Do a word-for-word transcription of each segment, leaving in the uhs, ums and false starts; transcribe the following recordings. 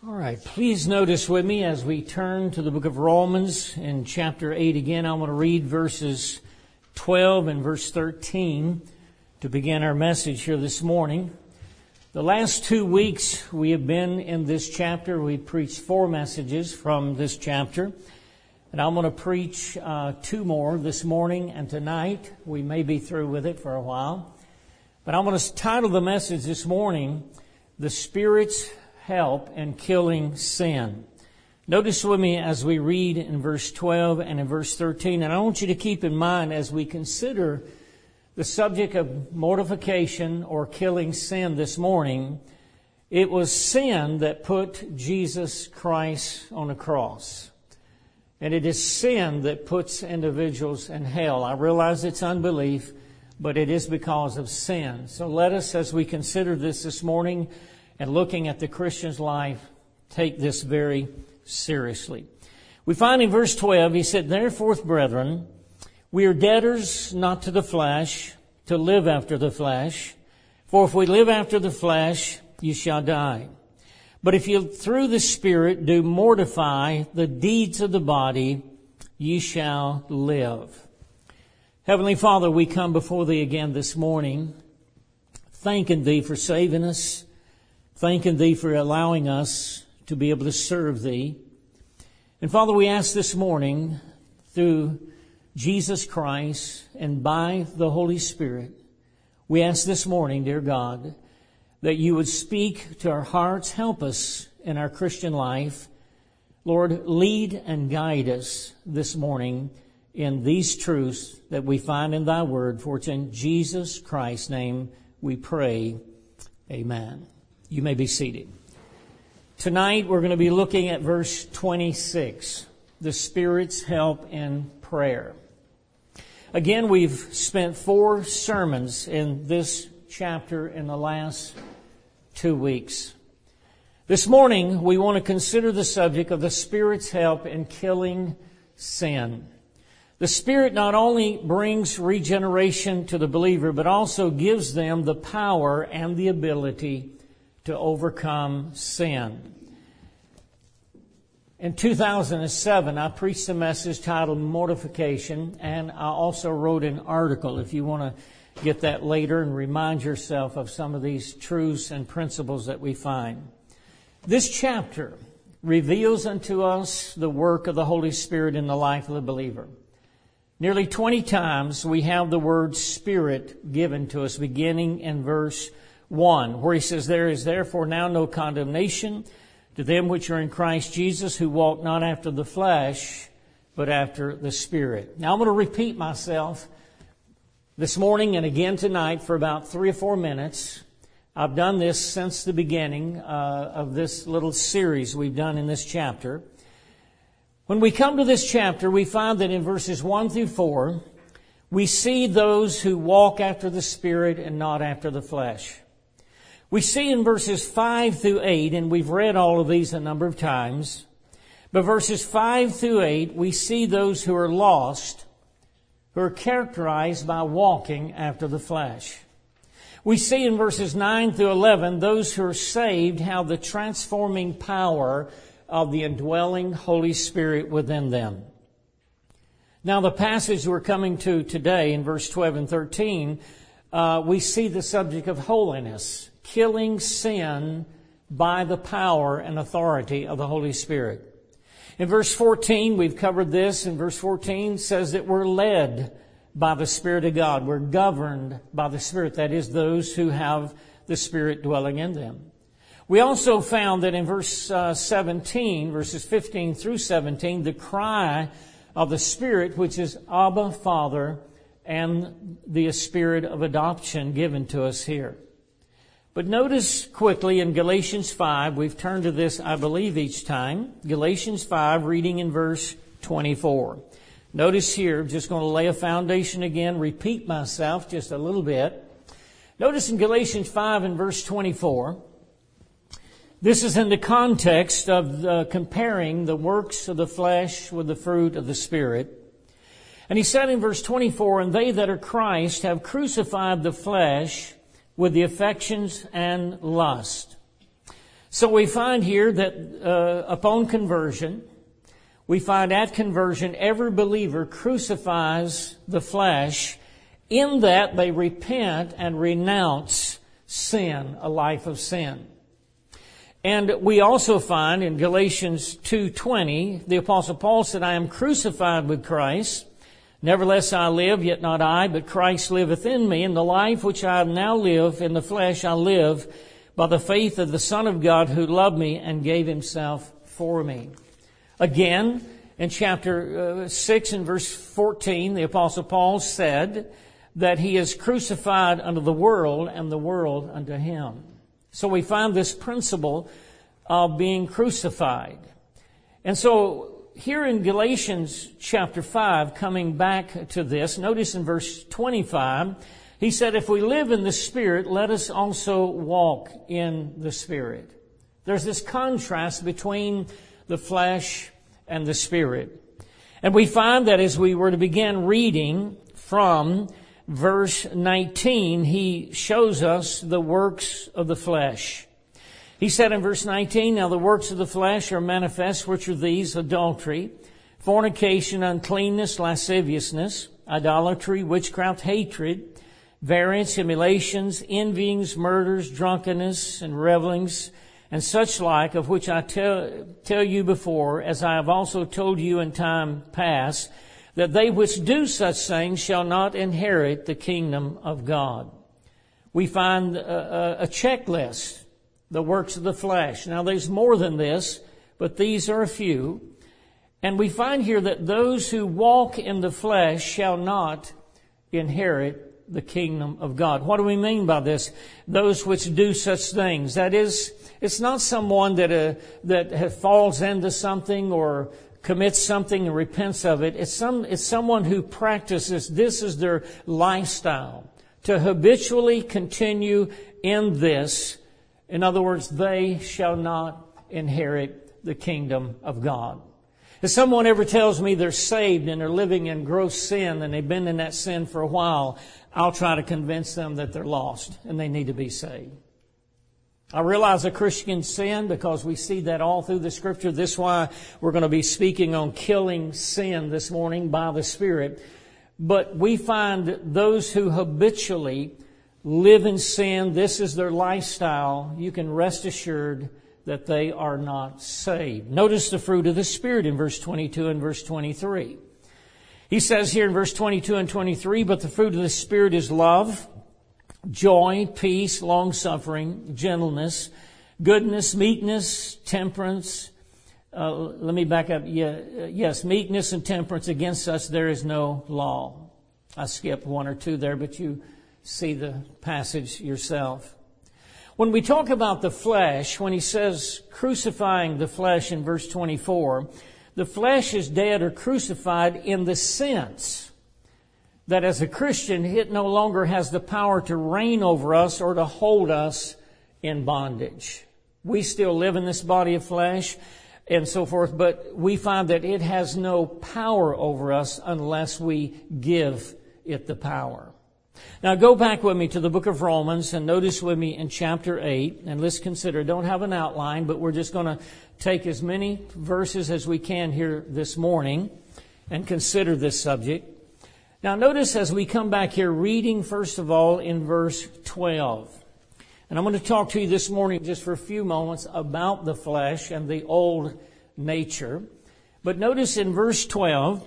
All right, please notice with me as we turn to the book of Romans in chapter eight again. I want to read verses twelve and verse thirteen to begin our message here this morning. The last two weeks we have been in this chapter. We preached four messages from this chapter. And I'm going to preach uh, two more this morning and tonight. We may be through with it for a while. But I'm going to title the message this morning, The Spirit's Help in Killing Sin. Notice with me as we read in verse twelve and in verse thirteen. And I want you to keep in mind as we consider the subject of mortification or killing sin this morning, it was sin that put Jesus Christ on a cross. And it is sin that puts individuals in hell. I realize it's unbelief, but it is because of sin. So let us, as we consider this this morning and looking at the Christian's life, take this very seriously. We find in verse twelve, he said, "Therefore, brethren, we are debtors not to the flesh, to live after the flesh. For if we live after the flesh, you shall die. But if you through the Spirit do mortify the deeds of the body, ye shall live." Heavenly Father, we come before Thee again this morning, thanking Thee for saving us, thanking Thee for allowing us to be able to serve Thee. And Father, we ask this morning, through Jesus Christ and by the Holy Spirit, we ask this morning, dear God, that You would speak to our hearts, help us in our Christian life. Lord, lead and guide us this morning in these truths that we find in Thy Word. For it's in Jesus Christ's name we pray. Amen. You may be seated. Tonight we're going to be looking at verse twenty-six, the Spirit's help in prayer. Again, we've spent four sermons in this chapter in the last two weeks. This morning, we want to consider the subject of the Spirit's help in killing sin. The Spirit not only brings regeneration to the believer, but also gives them the power and the ability to overcome sin. In two thousand seven, I preached a message titled Mortification, and I also wrote an article. If you want to get that later and remind yourself of some of these truths and principles that we find. This chapter reveals unto us the work of the Holy Spirit in the life of the believer. Nearly twenty times we have the word Spirit given to us, beginning in verse one, where he says, "There is therefore now no condemnation to them which are in Christ Jesus, who walk not after the flesh, but after the Spirit." Now I'm going to repeat myself this morning and again tonight for about three or four minutes. I've done this since the beginning uh, of this little series we've done in this chapter. When we come to this chapter, we find that in verses one through four, we see those who walk after the Spirit and not after the flesh. We see in verses five through eight, and we've read all of these a number of times, but verses five through eight, we see those who are lost, who are characterized by walking after the flesh. We see in verses nine through eleven, those who are saved have the transforming power of the indwelling Holy Spirit within them. Now, the passage we're coming to today in verse twelve and thirteen, uh, we see the subject of holiness, killing sin by the power and authority of the Holy Spirit. In verse fourteen, we've covered this, and verse fourteen says that we're led by the Spirit of God. We're governed by the Spirit. That is, those who have the Spirit dwelling in them. We also found that in verse uh, seventeen, verses fifteen through seventeen, the cry of the Spirit, which is Abba, Father, and the Spirit of adoption given to us here. But notice quickly in Galatians five, we've turned to this, I believe, each time. Galatians five, reading in verse twenty-four. Notice here, just going to lay a foundation again, repeat myself just a little bit. Notice in Galatians five and verse twenty-four, this is in the context of uh, comparing the works of the flesh with the fruit of the Spirit. And he said in verse twenty-four, "And they that are Christ have crucified the flesh with the affections and lust." So we find here that uh, upon conversion, we find at conversion every believer crucifies the flesh in that they repent and renounce sin, a life of sin. And we also find in Galatians two twenty, the Apostle Paul said, I am crucified with Christ. Nevertheless I live, yet not I, but Christ liveth in me. And the life which I now live in the flesh I live by the faith of the Son of God who loved me and gave himself for me. Again, in chapter uh, six and verse fourteen, the Apostle Paul said that he is crucified unto the world and the world unto him. So we find this principle of being crucified. And so here in Galatians chapter five, coming back to this, notice in verse twenty-five, he said, if we live in the Spirit, let us also walk in the Spirit. There's this contrast between the flesh and the Spirit. And we find that as we were to begin reading from verse nineteen, he shows us the works of the flesh. He said in verse nineteen, now the works of the flesh are manifest, which are these: adultery, fornication, uncleanness, lasciviousness, idolatry, witchcraft, hatred, variance, emulations, envyings, murders, drunkenness, and revelings, and such like, of which I tell, tell you before, as I have also told you in time past, that they which do such things shall not inherit the kingdom of God. We find a, a, a checklist, the works of the flesh. Now there's more than this, but these are a few. And we find here that those who walk in the flesh shall not inherit the kingdom of God. What do we mean by this? Those which do such things. That is, it's not someone that uh, that falls into something or commits something and repents of it. It's some it's someone who practices. This is their lifestyle, to habitually continue in this. In other words, they shall not inherit the kingdom of God. If someone ever tells me they're saved and they're living in gross sin and they've been in that sin for a while, I'll try to convince them that they're lost and they need to be saved. I realize a Christian sin because we see that all through the Scripture. This is why we're going to be speaking on killing sin this morning by the Spirit. But we find those who habitually live in sin, this is their lifestyle, you can rest assured that they are not saved. Notice the fruit of the Spirit in verse twenty-two and verse twenty-three. He says here in verse twenty-two and twenty-three, but the fruit of the Spirit is love, joy, peace, long-suffering, gentleness, goodness, meekness, temperance. Uh, let me back up. Yeah, yes, meekness and temperance. Against such there is no law. I skipped one or two there, but you see the passage yourself. When we talk about the flesh, when he says crucifying the flesh in verse twenty-four, the flesh is dead or crucified in the sense that as a Christian, it no longer has the power to reign over us or to hold us in bondage. We still live in this body of flesh and so forth, but we find that it has no power over us unless we give it the power. Now go back with me to the book of Romans and notice with me in chapter eight, and let's consider, don't have an outline, but we're just going to take as many verses as we can here this morning and consider this subject. Now notice as we come back here, reading first of all in verse twelve. And I'm going to talk to you this morning just for a few moments about the flesh and the old nature. But notice in verse twelve,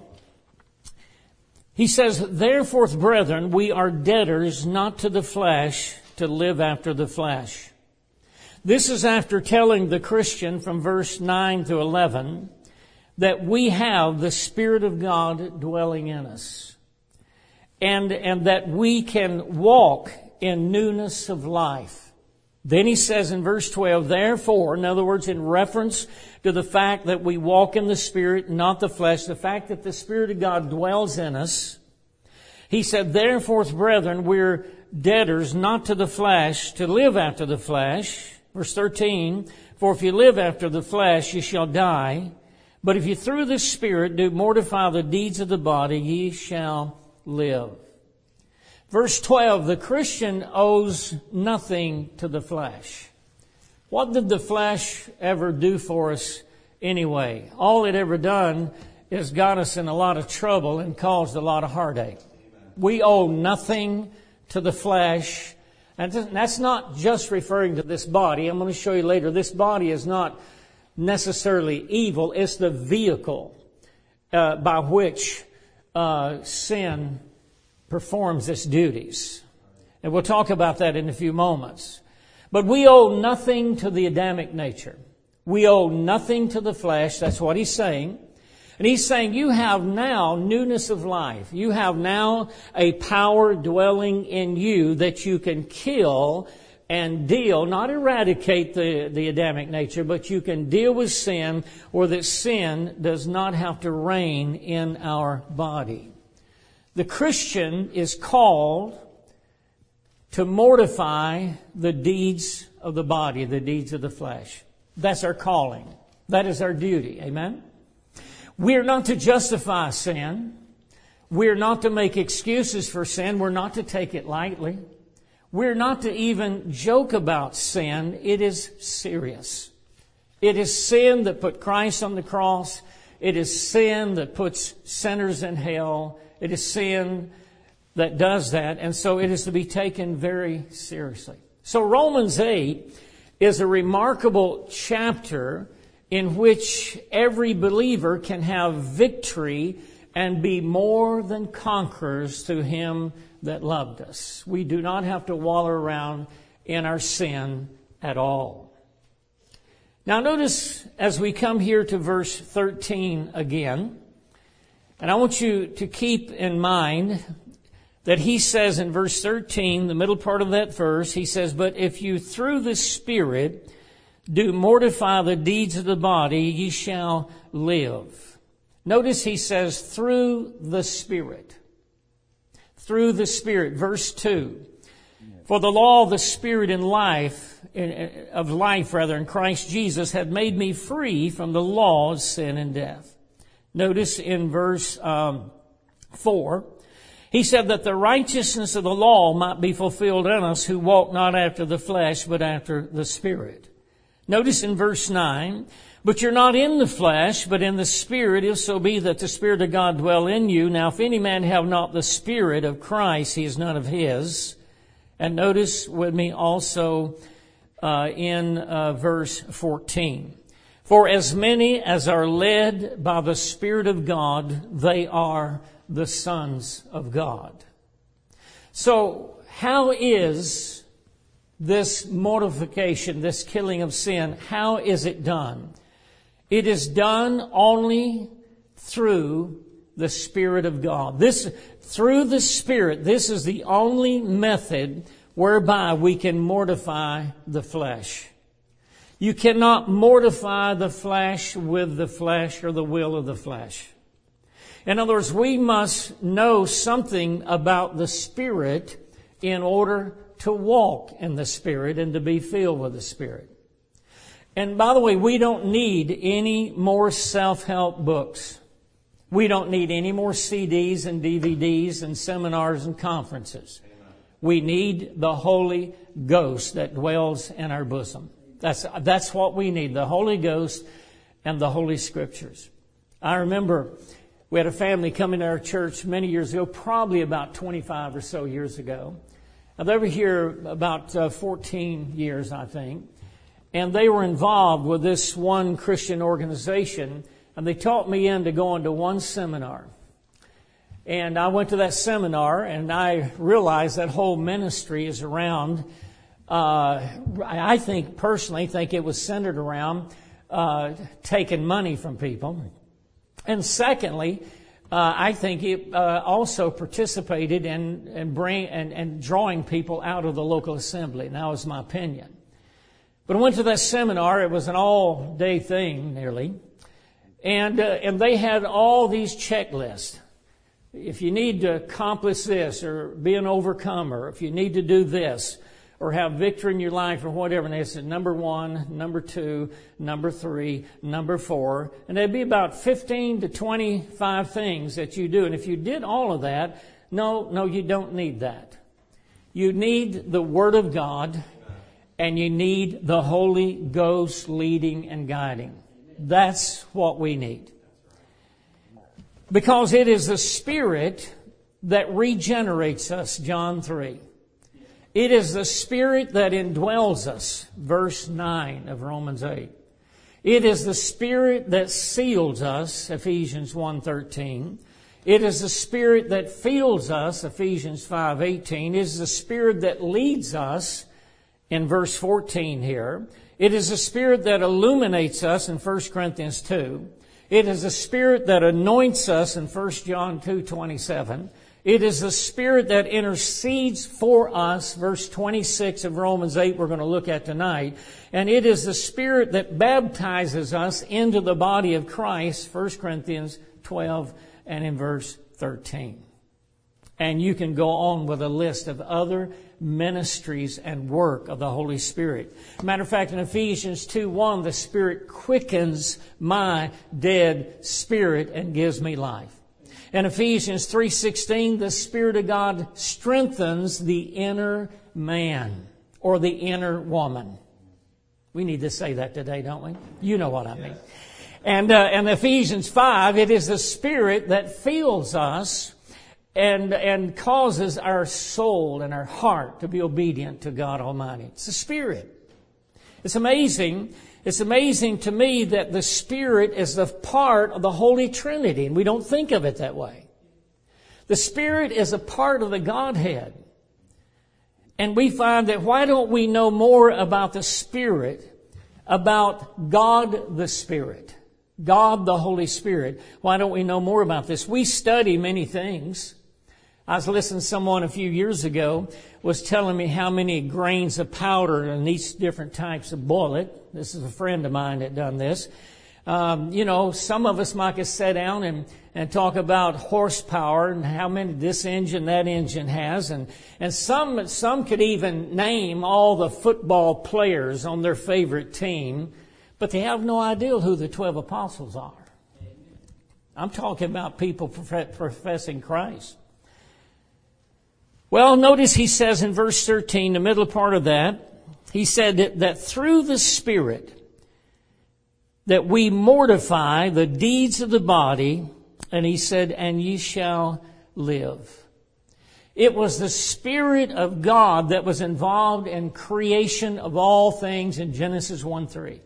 he says, therefore, brethren, we are debtors not to the flesh to live after the flesh. This is after telling the Christian from verse nine to eleven that we have the Spirit of God dwelling in us. And, and that we can walk in newness of life. Then he says in verse twelve, therefore, in other words, in reference to the fact that we walk in the Spirit, not the flesh, the fact that the Spirit of God dwells in us, he said, therefore, brethren, we're debtors not to the flesh to live after the flesh. Verse thirteen, for if you live after the flesh, you shall die. But if you through the Spirit do mortify the deeds of the body, ye shall live. Verse twelve, the Christian owes nothing to the flesh. What did the flesh ever do for us anyway? All it ever done is got us in a lot of trouble and caused a lot of heartache. We owe nothing to the flesh. And that's not just referring to this body. I'm going to show you later. This body is not necessarily evil. It's the vehicle uh, by which uh, sin performs its duties. And we'll talk about that in a few moments. But we owe nothing to the Adamic nature. We owe nothing to the flesh. That's what he's saying. And he's saying you have now newness of life. You have now a power dwelling in you that you can kill and deal, not eradicate the, the Adamic nature, but you can deal with sin, or that sin does not have to reign in our body. The Christian is called to mortify the deeds of the body, the deeds of the flesh. That's our calling. That is our duty. Amen? We're not to justify sin. We're not to make excuses for sin. We're not to take it lightly. We're not to even joke about sin. It is serious. It is sin that put Christ on the cross. It is sin that puts sinners in hell. It is sin that does that. And so it is to be taken very seriously. So Romans eight is a remarkable chapter in which every believer can have victory and be more than conquerors through Him that loved us. We do not have to wallow around in our sin at all. Now notice as we come here to verse thirteen again, and I want you to keep in mind that he says in verse thirteen, the middle part of that verse, he says, "But if you through the Spirit do mortify the deeds of the body, ye shall live." Notice he says, through the Spirit. Through the Spirit. Verse two. "For the law of the Spirit in life, of life rather, in Christ Jesus, had made me free from the law of sin and death." Notice in verse um, four, he said that the righteousness of the law might be fulfilled in us who walk not after the flesh, but after the Spirit. Notice in verse nine, "But you're not in the flesh, but in the Spirit, if so be that the Spirit of God dwell in you. Now if any man have not the Spirit of Christ, he is none of his." And notice with me also uh, in uh, verse fourteen. "For as many as are led by the Spirit of God, they are the sons of God." So how is this mortification, this killing of sin, how is it done? It is done only through the Spirit of God. This, through the Spirit, this is the only method whereby we can mortify the flesh. You cannot mortify the flesh with the flesh or the will of the flesh. In other words, we must know something about the Spirit in order to walk in the Spirit and to be filled with the Spirit. And by the way, we don't need any more self-help books. We don't need any more C Ds and D V Ds and seminars and conferences. Amen. We need the Holy Ghost that dwells in our bosom. That's, that's what we need, the Holy Ghost and the Holy Scriptures. I remember we had a family come into our church many years ago, probably about twenty-five or so years ago. Now, they were here about uh, fourteen years, I think. And they were involved with this one Christian organization. And they taught me into going to one seminar. And I went to that seminar and I realized that whole ministry is around, uh, I think, personally think it was centered around uh, taking money from people. And secondly, Uh, I think it uh, also participated in, in bring and, and drawing people out of the local assembly. And that was my opinion. But I went to that seminar. It was an all-day thing, nearly, and uh, and they had all these checklists. If you need to accomplish this, or be an overcomer, if you need to do this, or have victory in your life, or whatever. And they said number one, number two, number three, number four. And there'd be about fifteen to twenty-five things that you do. And if you did all of that, no, no, you don't need that. You need the Word of God. And you need the Holy Ghost leading and guiding. That's what we need. Because it is the Spirit that regenerates us, John three. It is the Spirit that indwells us, verse nine of Romans eight. It is the Spirit that seals us, Ephesians one thirteen. It is the Spirit that fills us, Ephesians five eighteen. It is the Spirit that leads us, in verse fourteen here. It is the Spirit that illuminates us in First Corinthians two. It is the Spirit that anoints us in First John two twenty-seven. It is the Spirit that intercedes for us, verse twenty-six of Romans eight we're going to look at tonight. And it is the Spirit that baptizes us into the body of Christ, First Corinthians twelve and in verse thirteen. And you can go on with a list of other ministries and work of the Holy Spirit. Matter of fact, in Ephesians two one, the Spirit quickens my dead spirit and gives me life. In Ephesians three sixteen, the Spirit of God strengthens the inner man or the inner woman. We need to say that today, don't we? You know what I mean. And uh, in Ephesians five, it is the Spirit that fills us and and causes our soul and our heart to be obedient to God Almighty. It's the Spirit. It's amazing. It's amazing to me that the Spirit is the part of the Holy Trinity, and we don't think of it that way. The Spirit is a part of the Godhead. And we find that why don't we know more about the Spirit, about God the Spirit, God the Holy Spirit? Why don't we know more about this? We study many things. I was listening to someone a few years ago was telling me how many grains of powder in each different types of bullet. This is a friend of mine that done this. Um, you know, some of us might just sit down and, and talk about horsepower and how many this engine, that engine has. And, and some, some could even name all the football players on their favorite team, but they have no idea who the twelve apostles are. I'm talking about people professing Christ. Well, notice he says in verse thirteen, the middle part of that, he said that, that through the Spirit that we mortify the deeds of the body, and he said, and ye shall live. It was the Spirit of God that was involved in creation of all things in Genesis one three.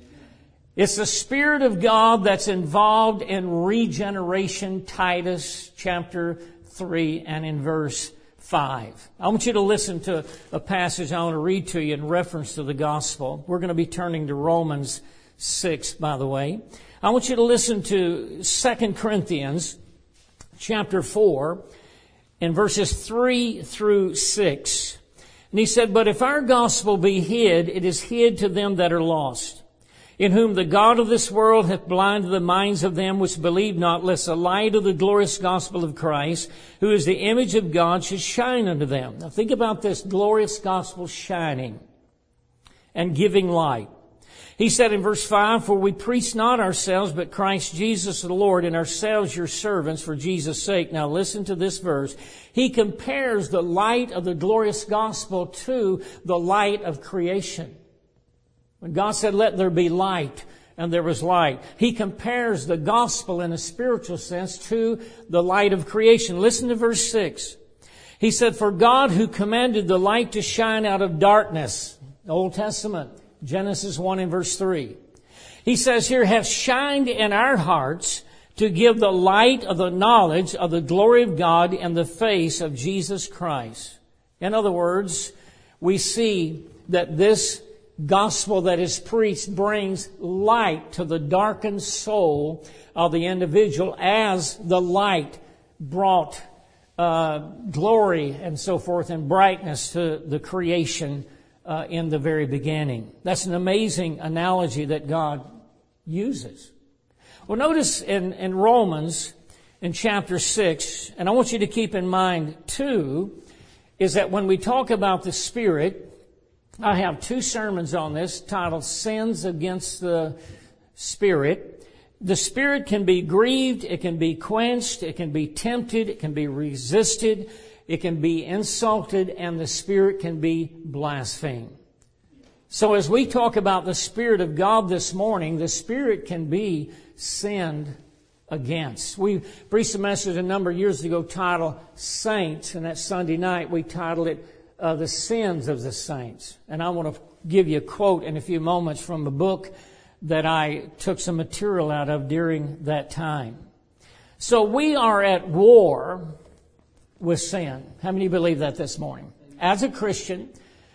It's the Spirit of God that's involved in regeneration, Titus chapter three and in verse five. I want you to listen to a passage I want to read to you in reference to the gospel. We're going to be turning to Romans six, by the way. I want you to listen to Second Corinthians chapter four in verses three through six. And he said, but if our gospel be hid, it is hid to them that are lost, in whom the God of this world hath blinded the minds of them which believe not, lest the light of the glorious gospel of Christ, who is the image of God, should shine unto them. Now think about this glorious gospel shining and giving light. He said in verse five, for we preach not ourselves, but Christ Jesus the Lord, and ourselves your servants for Jesus' sake. Now listen to this verse. He compares the light of the glorious gospel to the light of creation. When God said, let there be light, and there was light, He compares the gospel in a spiritual sense to the light of creation. Listen to verse six. He said, for God who commanded the light to shine out of darkness, Old Testament, Genesis one and verse three. He says here, hath shined in our hearts to give the light of the knowledge of the glory of God in the face of Jesus Christ. In other words, we see that this gospel that is preached brings light to the darkened soul of the individual, as the light brought uh, glory and so forth and brightness to the creation uh, in the very beginning. That's an amazing analogy that God uses. Well, notice in, in Romans in chapter six, and I want you to keep in mind too, is that when we talk about the Spirit, I have two sermons on this titled Sins Against the Spirit. The Spirit can be grieved, it can be quenched, it can be tempted, it can be resisted, it can be insulted, and the Spirit can be blasphemed. So as we talk about the Spirit of God this morning, the Spirit can be sinned against. We preached a message a number of years ago titled Saints, and that Sunday night we titled it uh, The Sins of the Saints. And I want to give you a quote in a few moments from a book that I took some material out of during that time. So we are at war with sin. How many believe that this morning? As a Christian,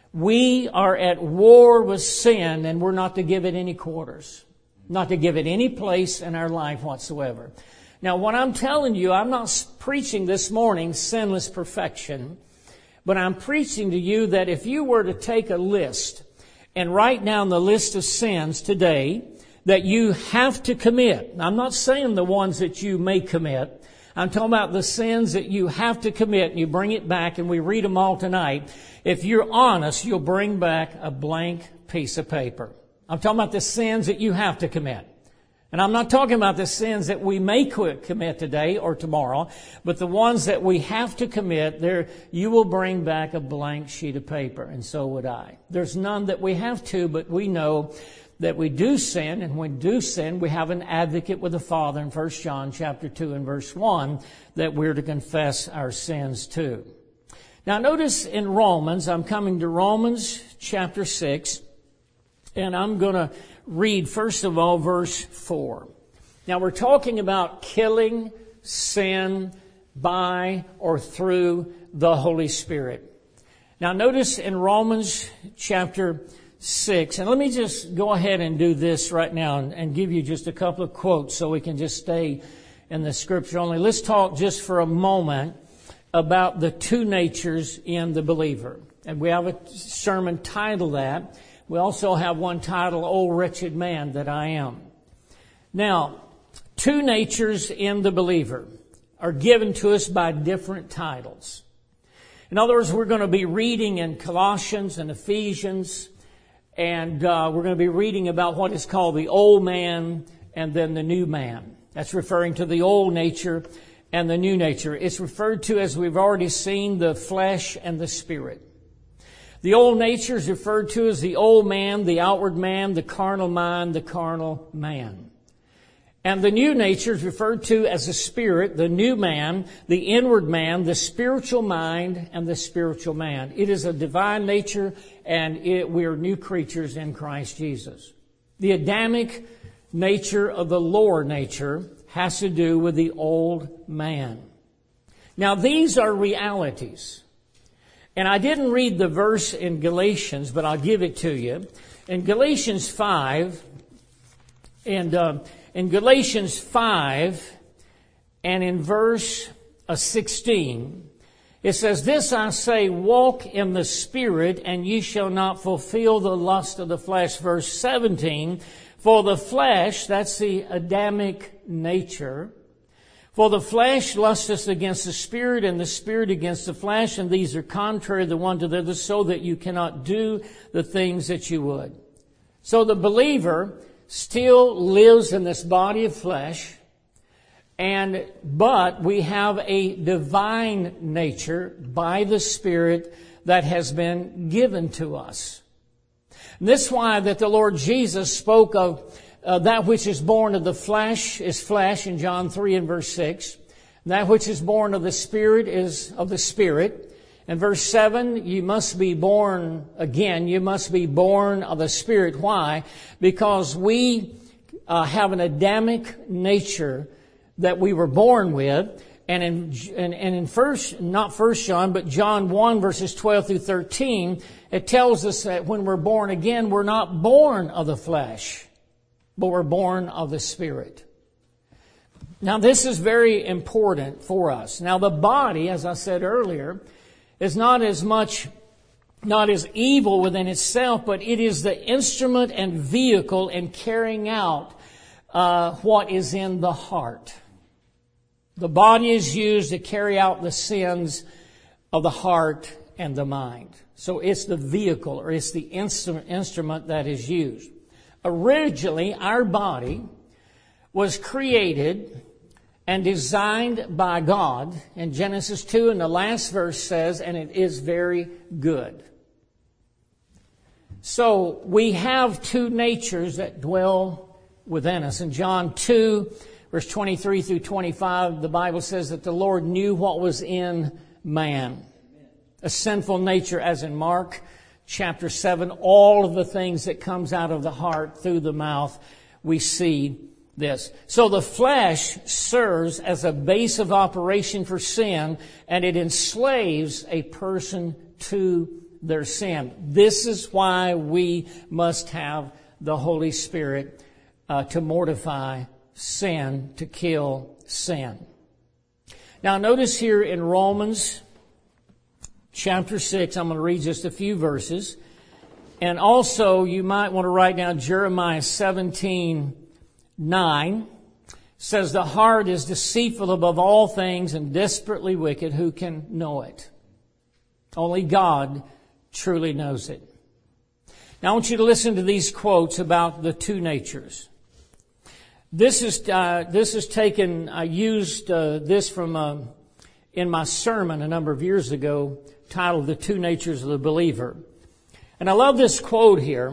we are at war with sin, and we're not to give it any quarters, not to give it any place in our life whatsoever. Now, what I'm telling you, I'm not preaching this morning sinless perfection, but I'm preaching to you that if you were to take a list and write down the list of sins today that you have to commit. I'm not saying the ones that you may commit. I'm talking about the sins that you have to commit, and you bring it back, and we read them all tonight. If you're honest, you'll bring back a blank piece of paper. I'm talking about the sins that you have to commit. And I'm not talking about the sins that we may commit today or tomorrow, but the ones that we have to commit, there you will bring back a blank sheet of paper, and so would I. There's none that we have to, but we know that we do sin, and when we do sin, we have an advocate with the Father in First John chapter two and verse one that we're to confess our sins to. Now notice in Romans, I'm coming to Romans chapter six, and I'm going to read first of all verse four. Now we're talking about killing sin by or through the Holy Spirit. Now notice in Romans chapter six, and let me just go ahead and do this right now and, and give you just a couple of quotes so we can just stay in the Scripture only. Let's talk just for a moment about the two natures in the believer. And we have a sermon titled that. We also have one titled, O Wretched Man That I Am. Now, two natures in the believer are given to us by different titles. In other words, we're going to be reading in Colossians and Ephesians, and uh, we're going to be reading about what is called the old man and then the new man. That's referring to the old nature and the new nature. It's referred to, as we've already seen, the flesh and the spirit. The old nature is referred to as the old man, the outward man, the carnal mind, the carnal man. And the new nature is referred to as the spirit, the new man, the inward man, the spiritual mind, and the spiritual man. It is a divine nature, and it, we are new creatures in Christ Jesus. The Adamic nature of the lower nature has to do with the old man. Now, these are realities. And I didn't read the verse in Galatians, but I'll give it to you. In Galatians five, and uh, in Galatians five, and in verse uh, sixteen, it says, This I say, walk in the Spirit, and ye shall not fulfill the lust of the flesh. Verse seventeen, for the flesh, that's the Adamic nature, for the flesh lusteth against the Spirit, and the Spirit against the flesh, and these are contrary the one to the other, so that you cannot do the things that you would. So the believer still lives in this body of flesh, and but we have a divine nature by the Spirit that has been given to us. And this is why that the Lord Jesus spoke of Uh, that which is born of the flesh is flesh in John three and verse six. And that which is born of the Spirit is of the Spirit. In verse seven, you must be born again. You must be born of the Spirit. Why? Because we uh, have an Adamic nature that we were born with. And in, and, and in first, not First John, but John one verses twelve through thirteen, it tells us that when we're born again, we're not born of the flesh, but we're born of the Spirit. Now, this is very important for us. Now, the body, as I said earlier, is not as much, not as evil within itself, but it is the instrument and vehicle in carrying out uh, what is in the heart. The body is used to carry out the sins of the heart and the mind. So it's the vehicle, or it's the instrument, instrument that is used. Originally, our body was created and designed by God. In Genesis two, and the last verse says, and it is very good. So we have two natures that dwell within us. In John two, verse twenty-three through twenty-five, the Bible says that the Lord knew what was in man. A sinful nature, as in Mark chapter seven, all of the things that comes out of the heart through the mouth, we see this. So the flesh serves as a base of operation for sin, and it enslaves a person to their sin. This is why we must have the Holy Spirit uh, to mortify sin, to kill sin. Now notice here in Romans chapter six, I'm going to read just a few verses. And also you might want to write down Jeremiah seventeen nine. Says, the heart is deceitful above all things and desperately wicked. Who can know it? Only God truly knows it. Now I want you to listen to these quotes about the two natures. This is uh, this is taken. I used uh, this from uh, in my sermon a number of years ago, titled "The Two Natures of the Believer," and I love this quote here.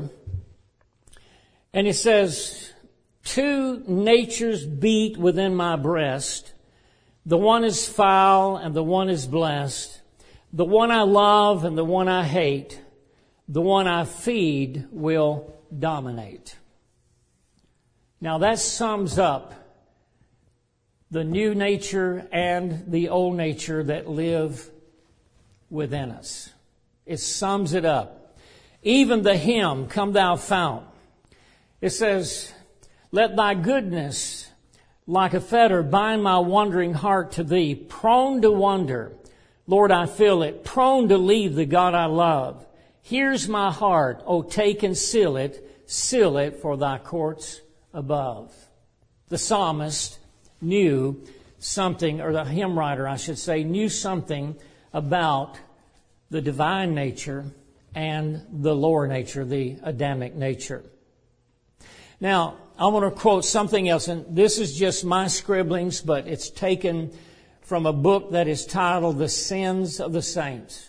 And it says, "Two natures beat within my breast. The one is foul and the one is blessed. The one I love and the one I hate. The one I feed will dominate." Now that sums up the new nature and the old nature that live within us. It sums it up. Even the hymn, "Come Thou Fount," it says, "Let thy goodness like a fetter bind my wandering heart to thee. Prone to wander, Lord, I feel it. Prone to leave the God I love. Here's my heart. Oh, take and seal it. Seal it for thy courts above." The psalmist knew something, or the hymn writer, I should say, knew something about the divine nature and the lower nature, the Adamic nature. Now, I want to quote something else, and this is just my scribblings, but it's taken from a book that is titled "The Sins of the Saints."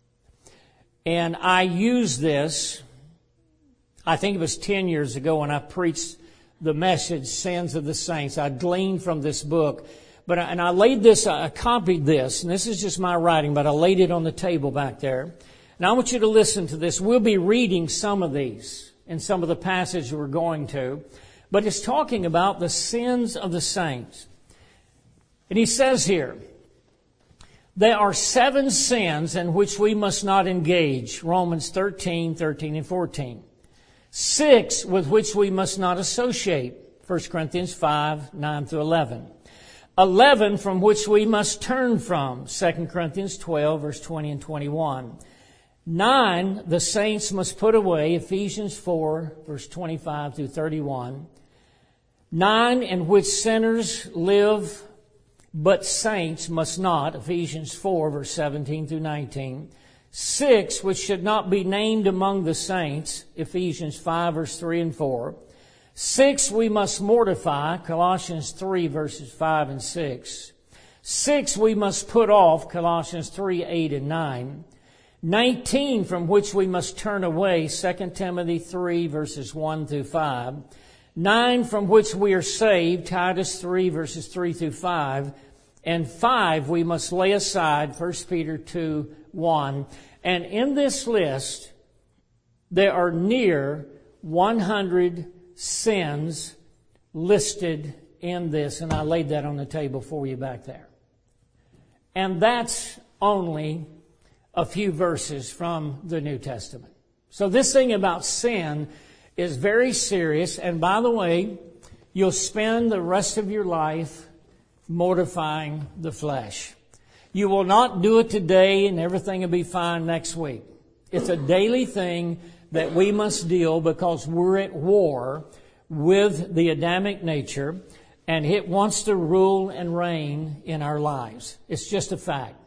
And I used this, I think it was ten years ago when I preached the message, "Sins of the Saints." I gleaned from this book. But, and I laid this, I copied this, and this is just my writing, but I laid it on the table back there. And I want you to listen to this. We'll be reading some of these in some of the passages we're going to. But it's talking about the sins of the saints. And he says here, there are seven sins in which we must not engage. Romans thirteen, thirteen, and fourteen. Six with which we must not associate. First Corinthians five, nine through eleven. Eleven from which we must turn from. Second Corinthians twelve, verse twenty and twenty-one. Nine, the saints must put away. Ephesians four, verse twenty-five through thirty-one. Nine in which sinners live, but saints must not. Ephesians four, verse seventeen through nineteen. Six, which should not be named among the saints. Ephesians five, verse three and four. Six, we must mortify. Colossians three, verses five and six. Six, we must put off. Colossians three, eight and nine. Nineteen, from which we must turn away. Second Timothy three, verses one through five. Nine, from which we are saved. Titus three, verses three through five. And five, we must lay aside. First Peter two, one. And in this list, there are near one hundred sins listed in this, and I laid that on the table for you back there. And that's only a few verses from the New Testament. So this thing about sin is very serious, and by the way, you'll spend the rest of your life mortifying the flesh. You will not do it today and everything will be fine next week. It's a daily thing that we must deal because we're at war with the Adamic nature and it wants to rule and reign in our lives. It's just a fact.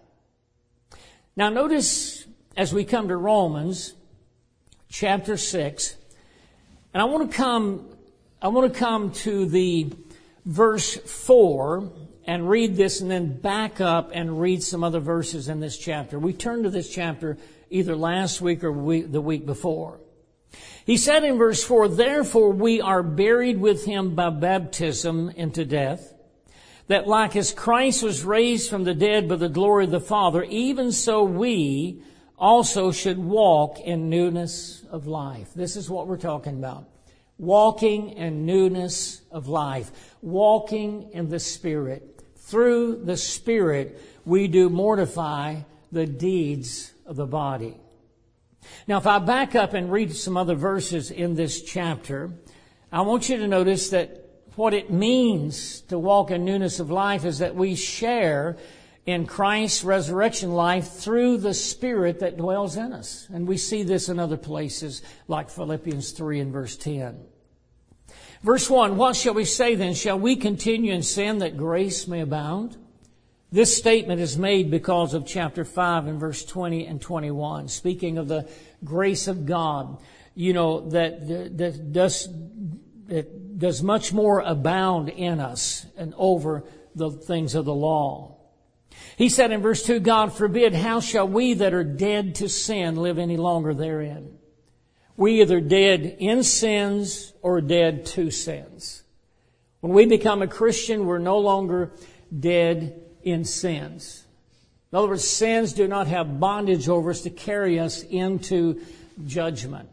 Now notice as we come to Romans chapter six, and I want to come, I want to come to the verse four and read this and then back up and read some other verses in this chapter. We turned to this chapter either last week or week, the week before. He said in verse four, therefore we are buried with him by baptism into death, that like as Christ was raised from the dead by the glory of the Father, even so we also should walk in newness of life. This is what we're talking about. Walking in newness of life. Walking in the Spirit. Through the Spirit, we do mortify the deeds of the body. Now, if I back up and read some other verses in this chapter, I want you to notice that what it means to walk in newness of life is that we share in Christ's resurrection life through the Spirit that dwells in us. And we see this in other places like Philippians three and verse ten. Verse one, what shall we say then? Shall we continue in sin that grace may abound? This statement is made because of chapter five and verse twenty and twenty-one, speaking of the grace of God, you know, that, that does, that does much more abound in us and over the things of the law. He said in verse two, God forbid, how shall we that are dead to sin live any longer therein? We either dead in sins or dead to sins. When we become a Christian, we're no longer dead in sins. In other words, sins do not have bondage over us to carry us into judgment.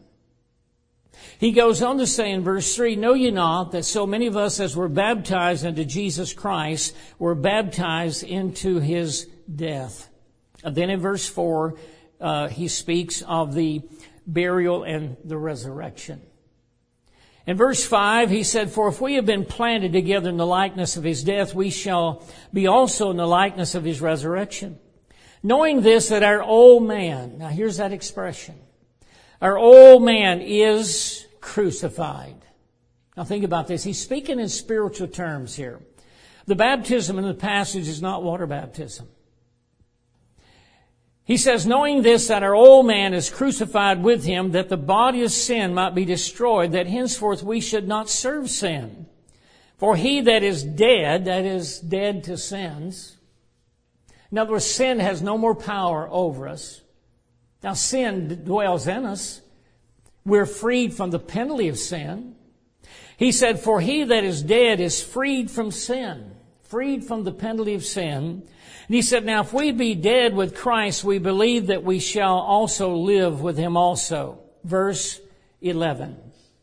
He goes on to say in verse three, know ye not that so many of us as were baptized into Jesus Christ were baptized into his death? And then in verse four, uh, he speaks of the burial and the resurrection. In verse five, he said, for if we have been planted together in the likeness of his death, we shall be also in the likeness of his resurrection. Knowing this, that our old man, now here's that expression, our old man is crucified. Now think about this. He's speaking in spiritual terms here. The baptism in the passage is not water baptism. He says, knowing this, that our old man is crucified with him, that the body of sin might be destroyed, that henceforth we should not serve sin. For he that is dead, that is dead to sins. In other words, sin has no more power over us. Now sin dwells in us. We're freed from the penalty of sin. He said, for he that is dead is freed from sin, freed from the penalty of sin. And he said, now if we be dead with Christ, we believe that we shall also live with him also. Verse eleven.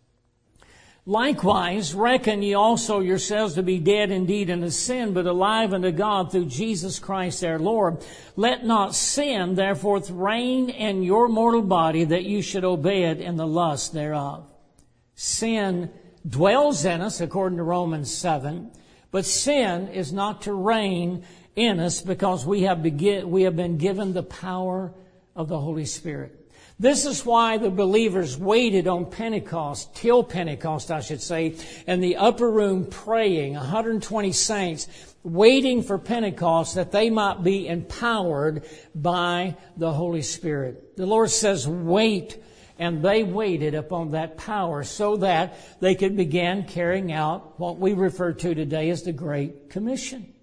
Likewise, reckon ye also yourselves to be dead indeed unto sin, but alive unto God through Jesus Christ our Lord. Let not sin therefore reign in your mortal body, that you should obey it in the lust thereof. Sin dwells in us, according to Romans seven, but sin is not to reign in us because we have, begin, we have been given the power of the Holy Spirit. This is why the believers waited on Pentecost, till Pentecost, I should say, in the upper room praying, one hundred twenty saints, waiting for Pentecost that they might be empowered by the Holy Spirit. The Lord says, wait, and they waited upon that power so that they could begin carrying out what we refer to today as the Great Commission.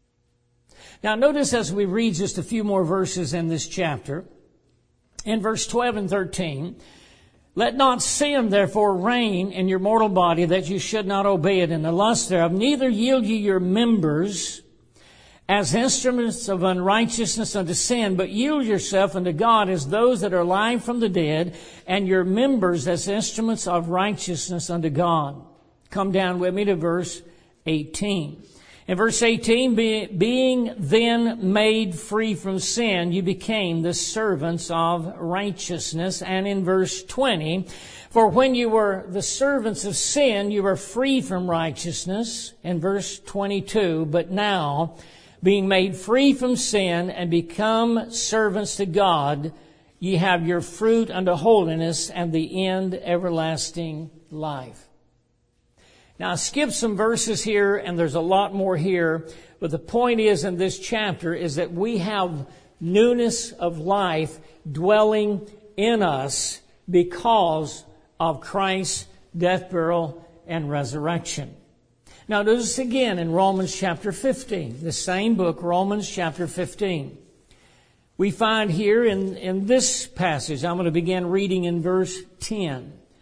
Now notice as we read just a few more verses in this chapter, in verse twelve and thirteen, let not sin therefore reign in your mortal body, that you should not obey it in the lust thereof. Neither yield ye your members as instruments of unrighteousness unto sin, but yield yourself unto God as those that are alive from the dead, and your members as instruments of righteousness unto God. Come down with me to verse eighteen. In verse eighteen, be, being then made free from sin, you became the servants of righteousness. And in verse twenty, for when you were the servants of sin, you were free from righteousness. In verse twenty-two, but now, being made free from sin and become servants to God, ye have your fruit unto holiness and the end everlasting life. Now, I skipped some verses here, and there's a lot more here. But the point is in this chapter is that we have newness of life dwelling in us because of Christ's death, burial, and resurrection. Now, notice again in Romans chapter fifteen, the same book, Romans chapter fifteen. We find here in, in this passage, I'm going to begin reading in verse ten.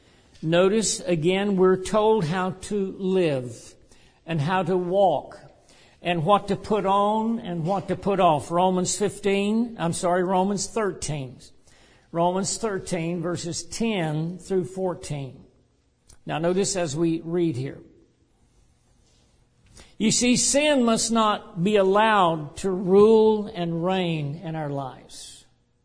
Notice again, we're told how to live and how to walk and what to put on and what to put off. Romans fifteen, I'm sorry, Romans thirteen. Romans thirteen, verses ten through fourteen. Now notice as we read here. You see, sin must not be allowed to rule and reign in our lives.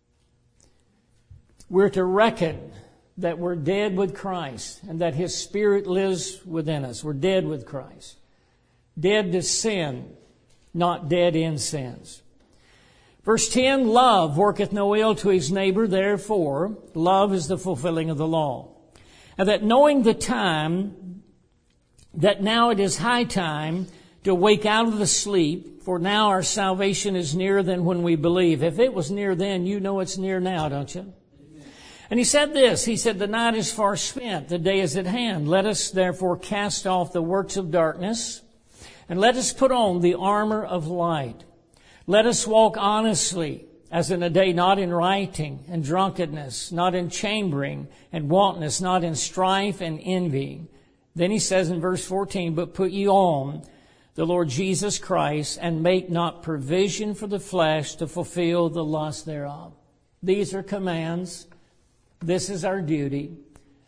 We're to reckon that we're dead with Christ and that His Spirit lives within us. We're dead with Christ. Dead to sin, not dead in sins. Verse ten, love worketh no ill to his neighbor, therefore love is the fulfilling of the law. And that knowing the time, that now it is high time to wake out of the sleep, for now our salvation is nearer than when we believe. If it was near then, you know it's near now, don't you? And he said this, he said, the night is far spent, the day is at hand. Let us therefore cast off the works of darkness, and let us put on the armor of light. Let us walk honestly, as in a day not in rioting and drunkenness, not in chambering and wantonness, not in strife and envying. Then he says in verse fourteen, but put ye on the Lord Jesus Christ, and make not provision for the flesh to fulfill the lust thereof. These are commands. This is our duty,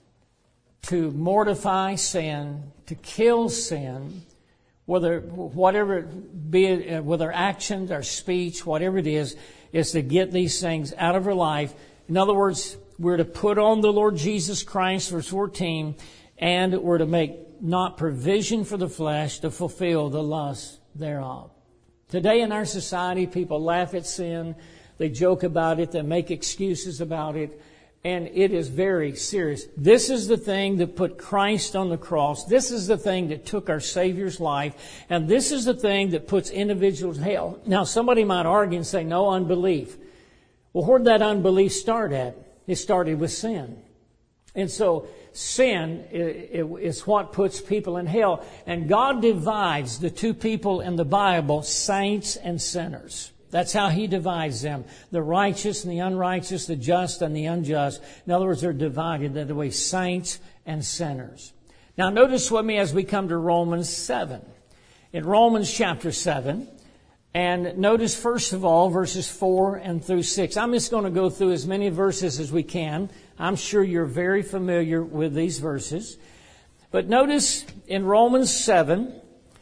to mortify sin, to kill sin, whether whatever it be it, with our actions, our speech, whatever it is, is to get these things out of our life. In other words, we're to put on the Lord Jesus Christ, verse fourteen, and we're to make not provision for the flesh to fulfill the lust thereof. Today in our society, people laugh at sin, they joke about it, they make excuses about it. And it is very serious. This is the thing that put Christ on the cross. This is the thing that took our Savior's life. And this is the thing that puts individuals in hell. Now, somebody might argue and say, no, unbelief. Well, where did that unbelief start at? It started with sin. And so sin is what puts people in hell. And God divides the two people in the Bible, saints and sinners. That's how He divides them. The righteous and the unrighteous, the just and the unjust. In other words, they're divided that way, saints and sinners. Now notice with me as we come to Romans seven. In Romans chapter seven, and notice first of all verses four and through six. I'm just going to go through as many verses as we can. I'm sure you're very familiar with these verses. But notice in Romans seven,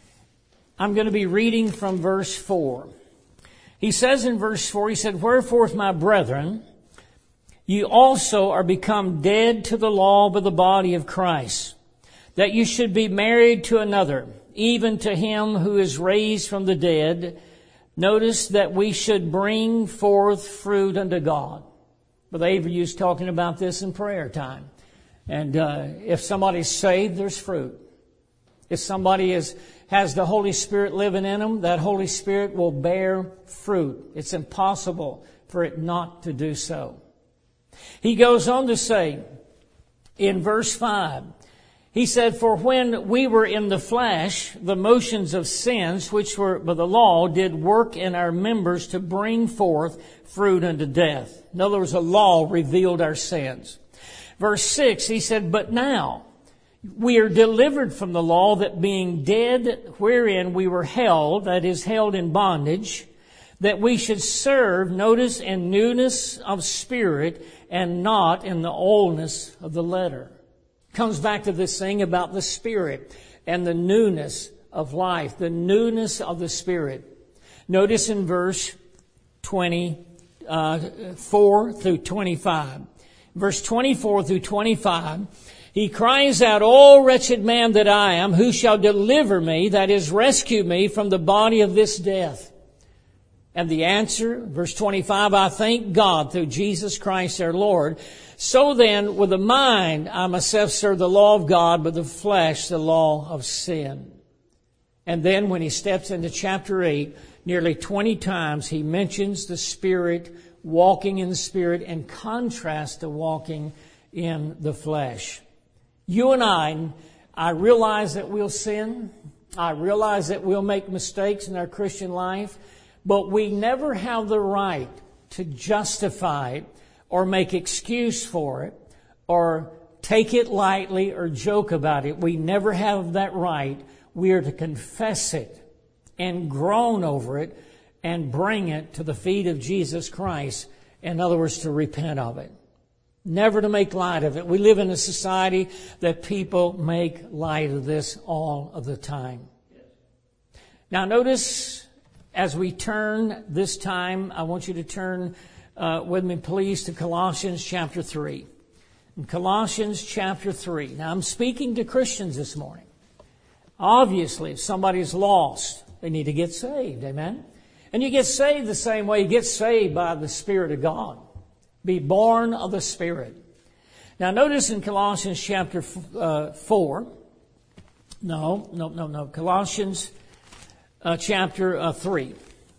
I'm going to be reading from verse four. He says in verse four, he said, wherefore, my brethren, ye also are become dead to the law by the body of Christ, that you should be married to another, even to him who is raised from the dead. Notice that we should bring forth fruit unto God. Brother Avery was talking about this in prayer time. And uh, if somebody's saved, there's fruit. If somebody is has the Holy Spirit living in them, that Holy Spirit will bear fruit. It's impossible for it not to do so. He goes on to say in verse five, he said, for when we were in the flesh, the motions of sins, which were by the law, did work in our members to bring forth fruit unto death. In other words, the law revealed our sins. Verse six, he said, but now we are delivered from the law, that being dead wherein we were held, that is, held in bondage, that we should serve, notice, in newness of spirit and not in the oldness of the letter. Comes back to this thing about the Spirit and the newness of life, the newness of the Spirit. Notice in verse twenty-four through twenty-five. Verse twenty-four through twenty-five, he cries out, O wretched man that I am, who shall deliver me, that is, rescue me from the body of this death? And the answer, verse twenty-five, I thank God through Jesus Christ our Lord. So then, with the mind, I myself serve the law of God, but the flesh, the law of sin. And then when he steps into chapter eight, nearly twenty times he mentions the Spirit, walking in the Spirit, in contrast to walking in the flesh. You and I, I realize that we'll sin. I realize that we'll make mistakes in our Christian life. But we never have the right to justify it or make excuse for it or take it lightly or joke about it. We never have that right. We are to confess it and groan over it and bring it to the feet of Jesus Christ. In other words, to repent of it. Never to make light of it. We live in a society that people make light of this all of the time. Now notice, as we turn this time, I want you to turn uh, with me, please, to Colossians chapter three. In Colossians chapter three. Now I'm speaking to Christians this morning. Obviously, if somebody's lost, they need to get saved. Amen? And you get saved the same way you get saved by the Spirit of God. Be born of the Spirit. Now notice in Colossians chapter uh, four. No, no, no, no. Colossians uh, chapter uh, three.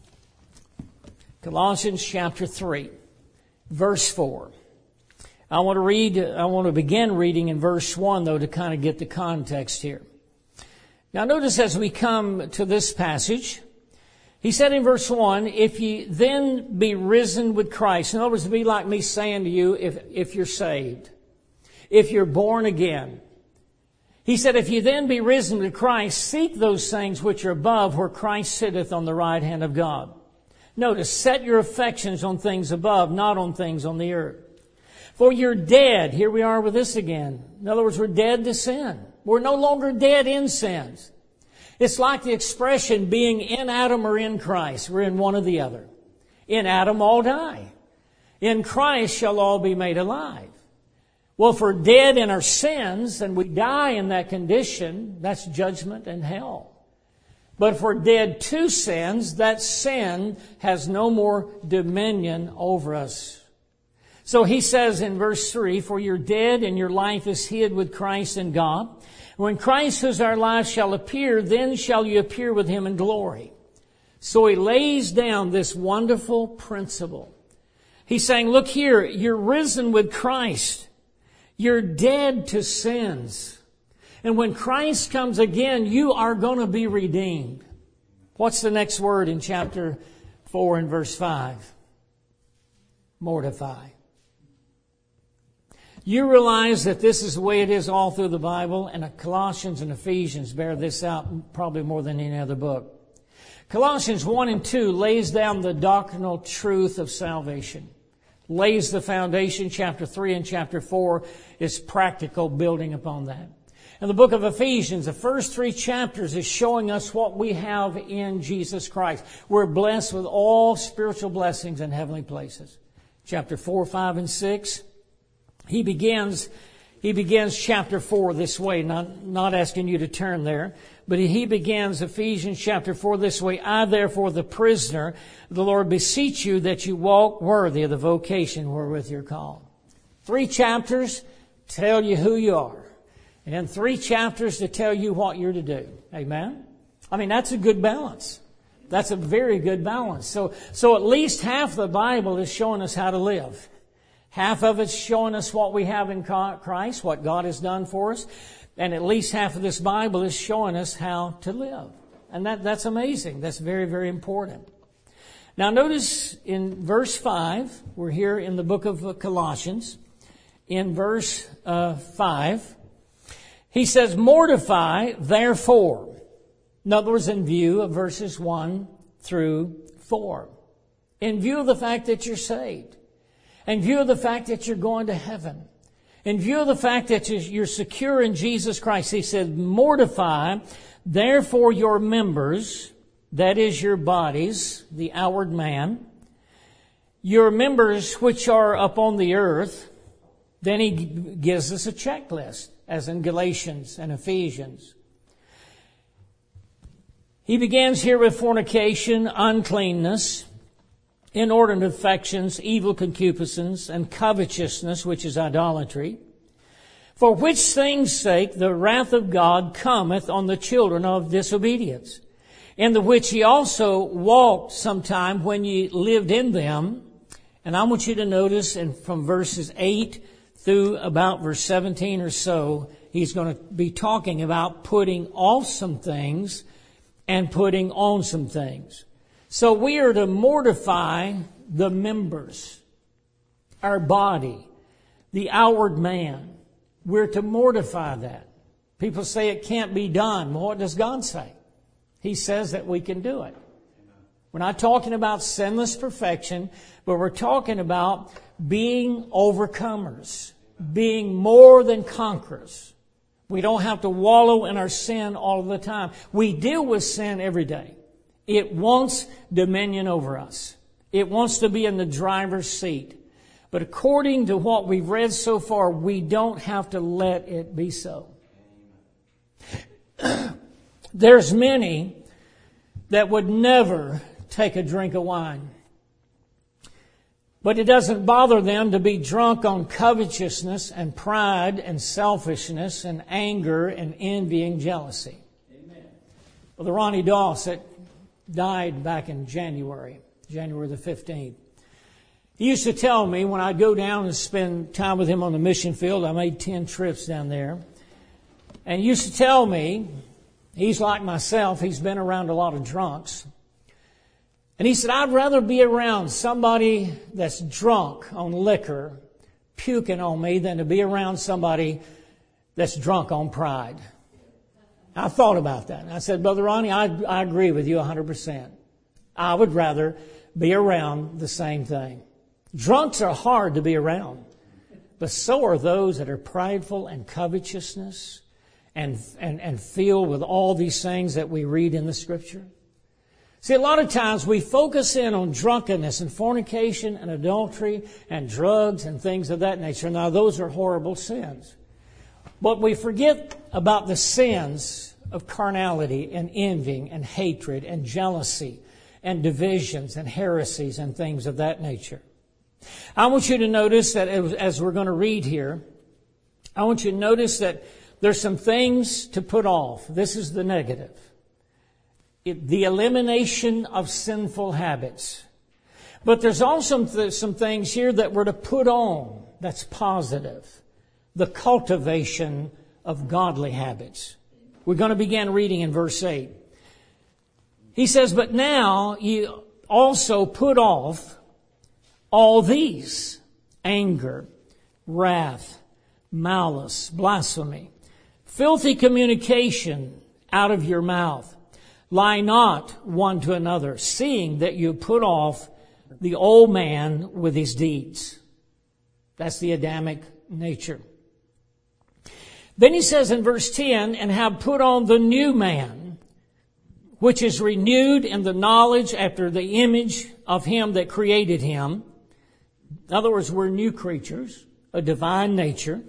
Colossians chapter three, verse four. I want to read, I want to begin reading in verse one, though, to kind of get the context here. Now notice as we come to this passage, he said in verse one, if ye then be risen with Christ. In other words, it'd be like me saying to you, if, if you're saved, if you're born again. He said, if ye then be risen with Christ, seek those things which are above, where Christ sitteth on the right hand of God. Notice, set your affections on things above, not on things on the earth. For you're dead. Here we are with this again. In other words, we're dead to sin. We're no longer dead in sins. It's like the expression being in Adam or in Christ. We're in one or the other. In Adam all die. In Christ shall all be made alive. Well, if we're dead in our sins and we die in that condition, that's judgment and hell. But if we're dead to sins, that sin has no more dominion over us. So he says in verse three, for you're dead and your life is hid with Christ in God. When Christ, who's our life, shall appear, then shall you appear with him in glory. So he lays down this wonderful principle. He's saying, look here, you're risen with Christ. You're dead to sins. And when Christ comes again, you are going to be redeemed. What's the next word in chapter four and verse five? Mortify. You realize that this is the way it is all through the Bible, and Colossians and Ephesians bear this out probably more than any other book. Colossians one and two lays down the doctrinal truth of salvation. Lays the foundation. Chapter three and chapter four is practical building upon that. And the book of Ephesians, the first three chapters is showing us what we have in Jesus Christ. We're blessed with all spiritual blessings in heavenly places. Chapter four, five, and six. He begins, he begins chapter four this way, not, not asking you to turn there, but he begins Ephesians chapter four this way. I, therefore, the prisoner, the Lord, beseech you that you walk worthy of the vocation wherewith you're called. Three chapters tell you who you are. And three chapters to tell you what you're to do. Amen? I mean, that's a good balance. That's a very good balance. So, so at least half the Bible is showing us how to live. Half of it's showing us what we have in Christ, what God has done for us. And at least half of this Bible is showing us how to live. And that, that's amazing. That's very, very important. Now notice in verse five, we're here in the book of Colossians. In verse uh, five, he says, mortify, therefore. In other words, in view of verses one through four. In view of the fact that you're saved. In view of the fact that you're going to heaven. In view of the fact that you're secure in Jesus Christ. He said, mortify, therefore, your members, that is your bodies, the outward man, your members which are upon the earth. Then he gives us a checklist, as in Galatians and Ephesians. He begins here with fornication, uncleanness, inordinate affections, evil concupiscence, and covetousness, which is idolatry. For which things' sake the wrath of God cometh on the children of disobedience, in the which ye also walked sometime when ye lived in them. And I want you to notice, and from verses eight through about verse seventeen or so, he's going to be talking about putting off some things and putting on some things. So we are to mortify the members, our body, the outward man, we're to mortify that. People say it can't be done. Well, what does God say? He says that we can do it. We're not talking about sinless perfection, but we're talking about being overcomers, being more than conquerors. We don't have to wallow in our sin all of the time. We deal with sin every day. It wants dominion over us. It wants to be in the driver's seat. But according to what we've read so far, we don't have to let it be so. There's many that would never take a drink of wine. But it doesn't bother them to be drunk on covetousness and pride and selfishness and anger and envy and jealousy. Amen. Well, the Ronnie Dawson died back in January, January the fifteenth. He used to tell me when I'd go down and spend time with him on the mission field, I made ten trips down there, and he used to tell me, he's like myself, he's been around a lot of drunks. And he said, I'd rather be around somebody that's drunk on liquor, puking on me, than to be around somebody that's drunk on pride. I thought about that. And I said, Brother Ronnie, I, I agree with you one hundred percent. I would rather be around the same thing. Drunks are hard to be around, but so are those that are prideful and covetousness and, and, and filled with all these things that we read in the Scripture. See, a lot of times we focus in on drunkenness and fornication and adultery and drugs and things of that nature. Now, those are horrible sins. But we forget about the sins of carnality and envying and hatred and jealousy and divisions and heresies and things of that nature. I want you to notice that as we're going to read here, I want you to notice that there's some things to put off. This is the negative. It, the elimination of sinful habits. But there's also th- some things here that we're to put on that's positive. The cultivation of godly habits. We're going to begin reading in verse eight. He says, but now you also put off all these: anger, wrath, malice, blasphemy, filthy communication out of your mouth. Lie not one to another, seeing that you put off the old man with his deeds. That's the Adamic nature. Then he says in verse ten, and have put on the new man, which is renewed in the knowledge after the image of him that created him. In other words, we're new creatures, a divine nature.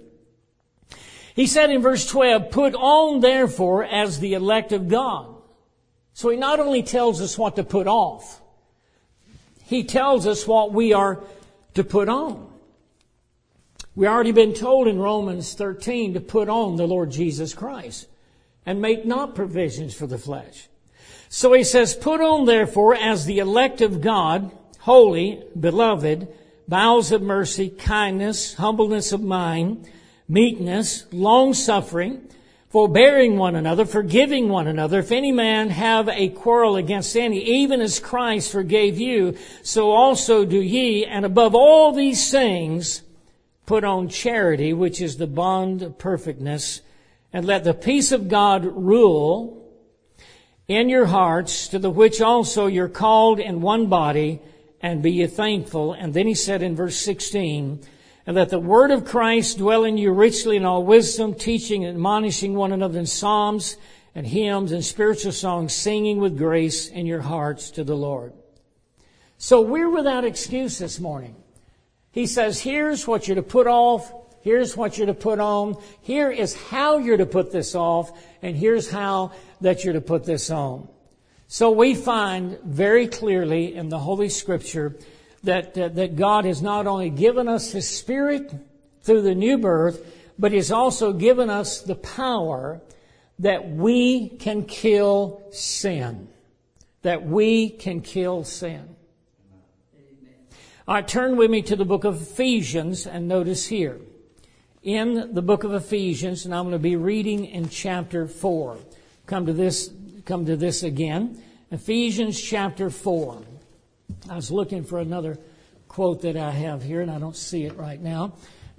He said in verse twelve, put on therefore as the elect of God. So he not only tells us what to put off, he tells us what we are to put on. We've already been told in Romans thirteen to put on the Lord Jesus Christ and make not provisions for the flesh. So he says, put on therefore as the elect of God, holy, beloved, bowels of mercy, kindness, humbleness of mind, meekness, long-suffering, forbearing one another, forgiving one another. If any man have a quarrel against any, even as Christ forgave you, so also do ye. And above all these things, put on charity, which is the bond of perfectness. And let the peace of God rule in your hearts, to the which also you're called in one body, and be ye thankful. And then he said in verse sixteen, and let the word of Christ dwell in you richly in all wisdom, teaching and admonishing one another in psalms and hymns and spiritual songs, singing with grace in your hearts to the Lord. So we're without excuse this morning. He says, here's what you're to put off. Here's what you're to put on. Here is how you're to put this off. And here's how that you're to put this on. So we find very clearly in the Holy Scripture that uh, that God has not only given us His Spirit through the new birth, but He's also given us the power that we can kill sin. That we can kill sin. Amen. All right, turn with me to the book of Ephesians and notice here. In the book of Ephesians, and I'm going to be reading in chapter four. Come to this, come to this again. Ephesians chapter four. I was looking for another quote that I have here, and I don't see it right now.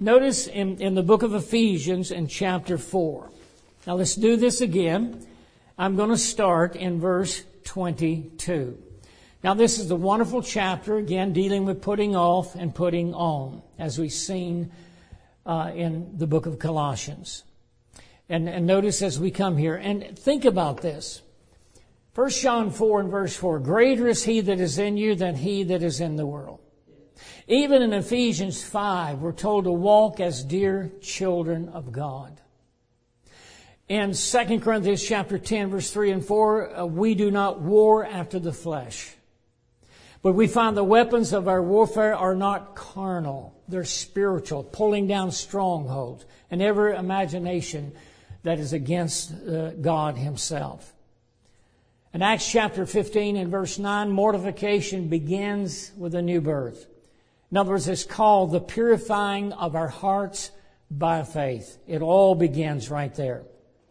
Notice in, in the book of Ephesians in chapter four. Now let's do this again. I'm going to start in verse twenty-two. Now this is the wonderful chapter, again, dealing with putting off and putting on, as we've seen uh, in the book of Colossians. And, and notice as we come here, and think about this. First John four and verse four, greater is he that is in you than he that is in the world. Even in Ephesians five, we're told to walk as dear children of God. In Second Corinthians chapter ten, verse three and four, uh, we do not war after the flesh. But we find the weapons of our warfare are not carnal. They're spiritual, pulling down strongholds and every imagination that is against uh, God Himself. In Acts chapter fifteen and verse nine, mortification begins with a new birth. In other words, it's called the purifying of our hearts by faith. It all begins right there.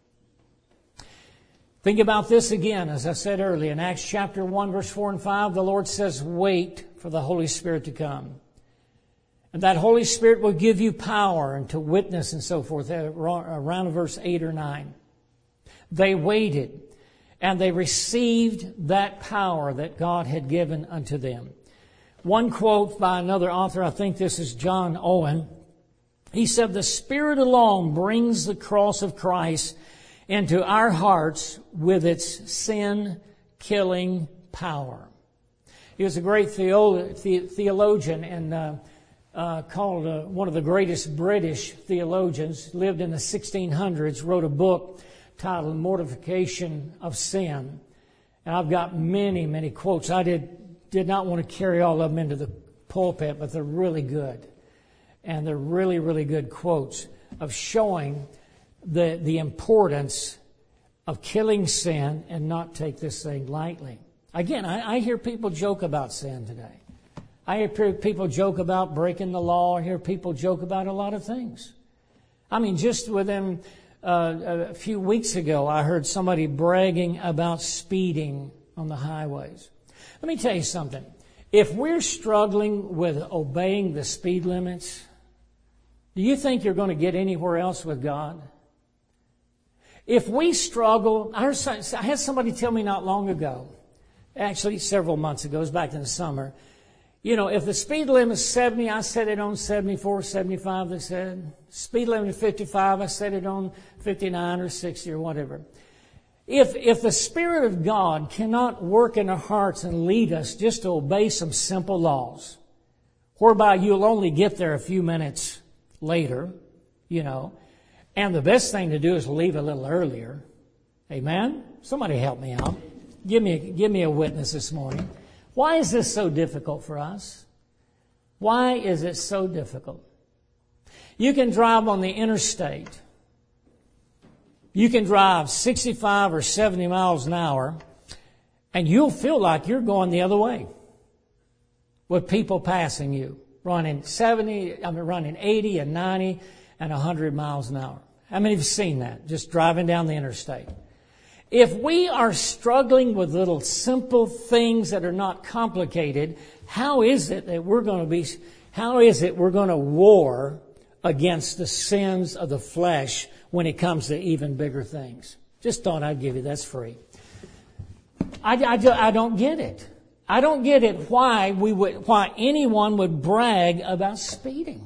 Think about this again, as I said earlier. In Acts chapter one, verse four and five, the Lord says, wait for the Holy Spirit to come. And that Holy Spirit will give you power and to witness and so forth, around verse eight or nine. They waited, and they received that power that God had given unto them. One quote by another author, I think this is John Owen. He said, the Spirit alone brings the cross of Christ into our hearts with its sin-killing power. He was a great theolo- the- theologian and uh, uh, called uh, one of the greatest British theologians, lived in the sixteen hundreds, wrote a book titled Mortification of Sin. And I've got many, many quotes. I did, did not want to carry all of them into the pulpit, but they're really good. And they're really, really good quotes of showing the the importance of killing sin and not take this thing lightly. Again, I, I hear people joke about sin today. I hear people joke about breaking the law. I hear people joke about a lot of things. I mean, just within uh, a few weeks ago, I heard somebody bragging about speeding on the highways. Let me tell you something. If we're struggling with obeying the speed limits, do you think you're going to get anywhere else with God? If we struggle, I, heard, I had somebody tell me not long ago, actually several months ago, it was back in the summer, you know, if the speed limit is seventy, I set it on seventy-four, seventy-five, they said. Speed limit is fifty-five, I set it on fifty-nine or sixty or whatever. If, if the Spirit of God cannot work in our hearts and lead us just to obey some simple laws, whereby you'll only get there a few minutes later, you know, and the best thing to do is leave a little earlier. Amen? Somebody help me out. Give me, give me a witness this morning. Why is this so difficult for us? Why is it so difficult? You can drive on the interstate. You can drive sixty-five or seventy miles an hour, and you'll feel like you're going the other way with people passing you, running seventy, I mean, running eighty and ninety and one hundred miles an hour. How many have seen that, just driving down the interstate? If we are struggling with little simple things that are not complicated, how is it that we're going to be, how is it we're going to war against the sins of the flesh when it comes to even bigger things? Just thought I'd give you, that's free. I, I, I don't get it. I don't get it why we would, why anyone would brag about speeding.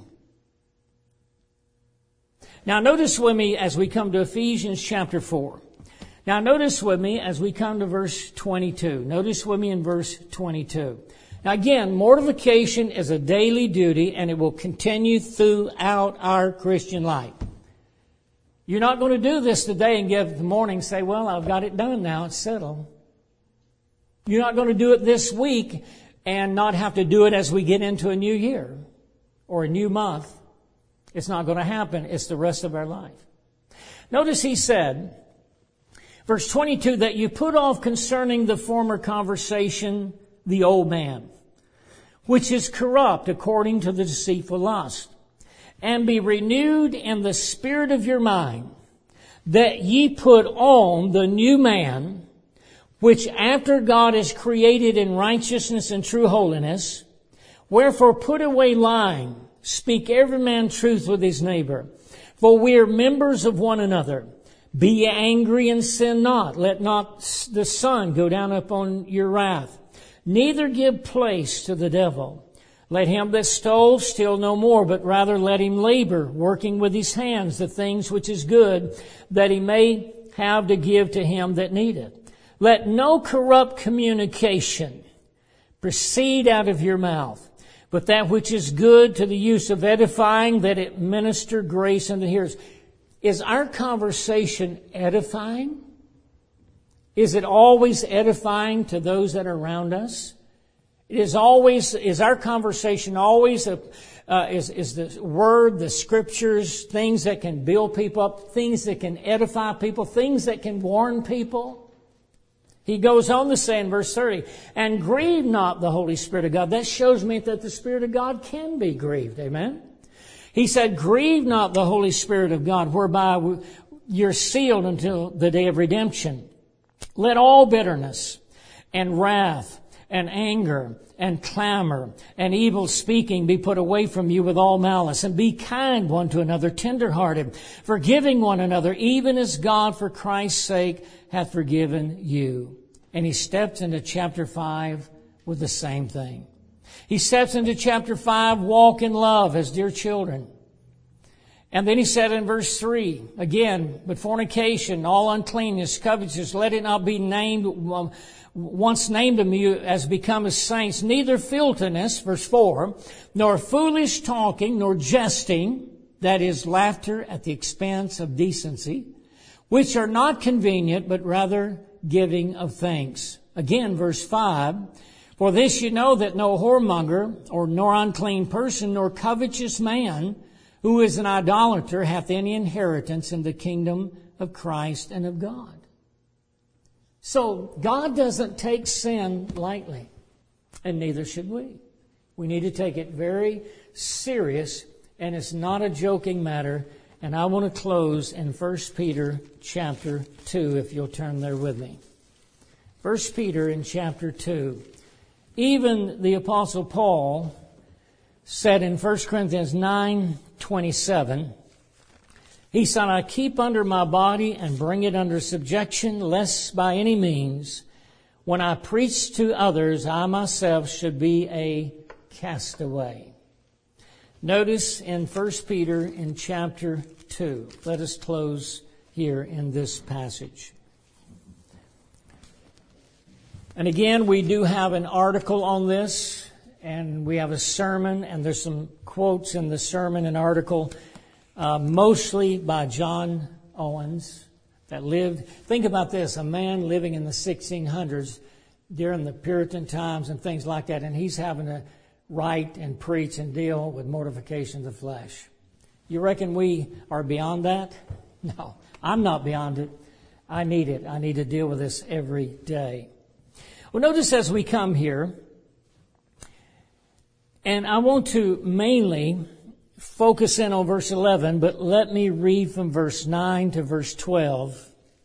Now notice with me as we come to Ephesians chapter four. Now notice with me as we come to verse twenty-two. Notice with me in verse twenty-two. Now again, mortification is a daily duty and it will continue throughout our Christian life. You're not going to do this today and get up in the morning and say, well, I've got it done now, it's settled. You're not going to do it this week and not have to do it as we get into a new year or a new month. It's not going to happen. It's the rest of our life. Notice he said, verse twenty-two, that you put off concerning the former conversation the old man, which is corrupt according to the deceitful lust, and be renewed in the spirit of your mind, that ye put on the new man, which after God is created in righteousness and true holiness. Wherefore put away lying, Speak every man truth with his neighbor. For we are members of one another. Be ye angry and sin not. Let not the sun go down upon your wrath. Neither give place to the devil. Let him that stole steal no more, but rather let him labor, working with his hands the things which is good, that he may have to give to him that needeth. Let no corrupt communication proceed out of your mouth, but that which is good to the use of edifying, that it minister grace unto the hearers. Is our conversation edifying? Is it always edifying to those that are around us? It is always, is our conversation always, a, uh, is, is the Word, the Scriptures, things that can build people up, things that can edify people, things that can warn people? He goes on to say in verse thirty, and grieve not the Holy Spirit of God. That shows me that the Spirit of God can be grieved. Amen? He said, grieve not the Holy Spirit of God, whereby you're sealed until the day of redemption. Let all bitterness and wrath and anger and clamor and evil speaking be put away from you with all malice, and be kind one to another, tenderhearted, forgiving one another, even as God for Christ's sake hath forgiven you. And he steps into chapter five with the same thing. He steps into chapter five, walk in love as dear children. And then he said in verse three, again, but fornication, all uncleanness, covetousness, let it not be named, um, once named of you as become as saints, neither filthiness, verse four, nor foolish talking, nor jesting, that is laughter at the expense of decency, which are not convenient, but rather giving of thanks. Again, verse five, for this you know that no whoremonger, or nor unclean person, nor covetous man, who is an idolater, hath any inheritance in the kingdom of Christ and of God. So God doesn't take sin lightly, and neither should we. We need to take it very serious, and it's not a joking matter. And I want to close in First Peter chapter two, if you'll turn there with me. First Peter in chapter two. Even the Apostle Paul said in First Corinthians nine twenty-seven, he said, I keep under my body and bring it under subjection, lest by any means, when I preach to others, I myself should be a castaway. Notice in First Peter in chapter two. Let us close here in this passage. And again, we do have an article on this, and we have a sermon, and there's some quotes in the sermon and article, uh, mostly by John Owens, that lived. Think about this, a man living in the sixteen hundreds during the Puritan times and things like that, and he's having to write and preach and deal with mortification of the flesh. You reckon we are beyond that? No, I'm not beyond it. I need it. I need to deal with this every day. Well, notice as we come here, and I want to mainly focus in on verse eleven, but let me read from verse nine to verse twelve.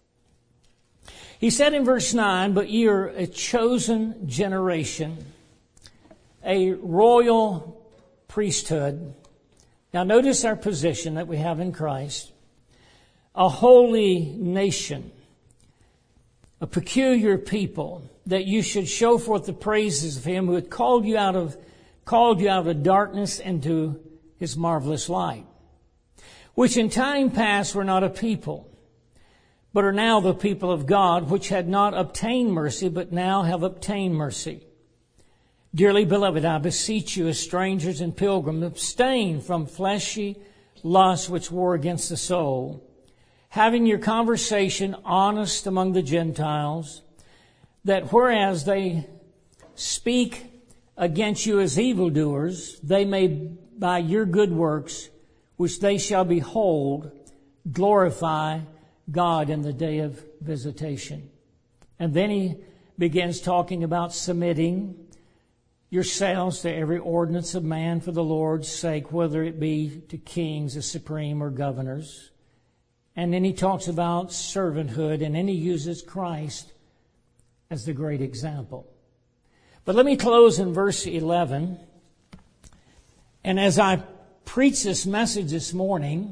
He said in verse nine, but ye are a chosen generation, a royal priesthood. Now notice our position that we have in Christ. A holy nation, a peculiar people, that you should show forth the praises of him who had called you out of called you out of darkness into his marvelous light, which in time past were not a people, but are now the people of God, which had not obtained mercy, but now have obtained mercy. Dearly beloved, I beseech you as strangers and pilgrims, abstain from fleshy lusts which war against the soul, having your conversation honest among the Gentiles, that whereas they speak against you as evildoers, they may by your good works, which they shall behold, glorify God in the day of visitation. And then he begins talking about submitting yourselves to every ordinance of man for the Lord's sake, whether it be to kings, the supreme, or governors. And then he talks about servanthood, and then he uses Christ as the great example. But let me close in verse eleven. And as I preach this message this morning,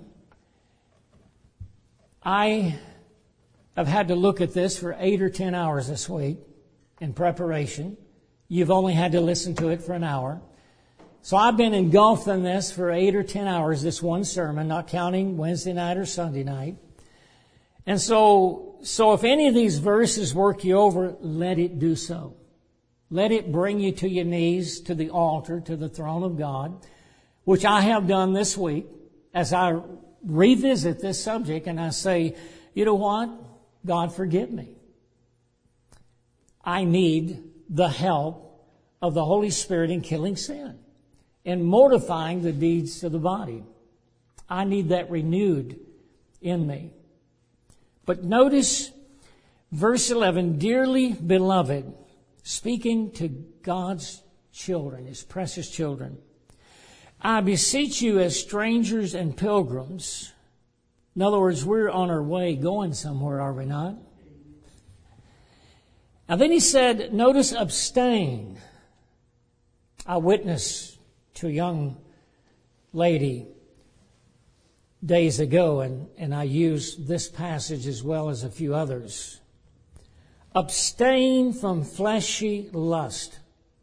I have had to look at this for eight or ten hours this week in preparation. You've only had to listen to it for an hour. So I've been engulfed in this for eight or ten hours, this one sermon, not counting Wednesday night or Sunday night. And so, so if any of these verses work you over, let it do so. Let it bring you to your knees, to the altar, to the throne of God, which I have done this week as I revisit this subject and I say, you know what? God, forgive me. I need the help of the Holy Spirit in killing sin and mortifying the deeds of the body. I need that renewed in me. But notice verse eleven, dearly beloved, speaking to God's children, His precious children, I beseech you as strangers and pilgrims. In other words, we're on our way going somewhere, are we not? Now then he said, notice abstain. I witnessed to a young lady days ago, and, and I used this passage as well as a few others. Abstain from fleshy lust.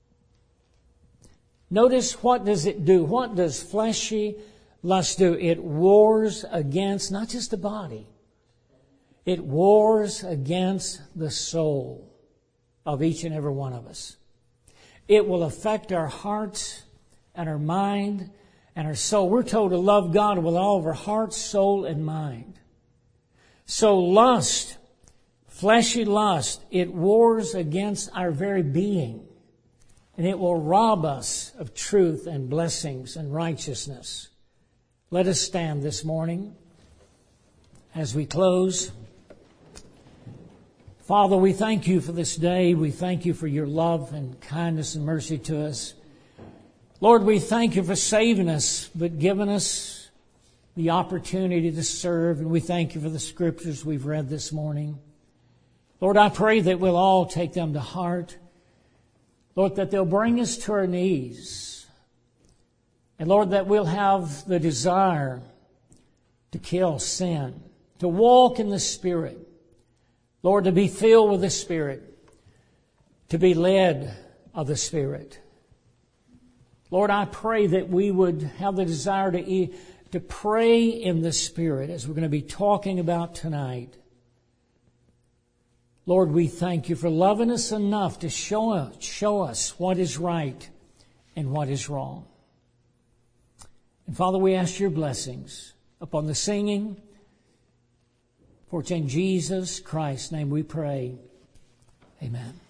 Notice, what does it do? What does fleshy lust do? It wars against not just the body. It wars against the soul of each and every one of us. It will affect our hearts and our mind and our soul. We're told to love God with all of our heart, soul, and mind. So lust, fleshy lust, it wars against our very being. And it will rob us of truth and blessings and righteousness. Let us stand this morning as we close. Father, we thank you for this day. We thank you for your love and kindness and mercy to us. Lord, we thank you for saving us, but giving us the opportunity to serve. And we thank you for the scriptures we've read this morning. Lord, I pray that we'll all take them to heart. Lord, that they'll bring us to our knees. And Lord, that we'll have the desire to kill sin, to walk in the Spirit. Lord, to be filled with the Spirit, to be led of the Spirit. Lord, I pray that we would have the desire to eat, to pray in the Spirit, as we're going to be talking about tonight. Lord, we thank you for loving us enough to show us, show us what is right and what is wrong. And Father, we ask your blessings upon the singing. For it's in Jesus Christ's name we pray. Amen.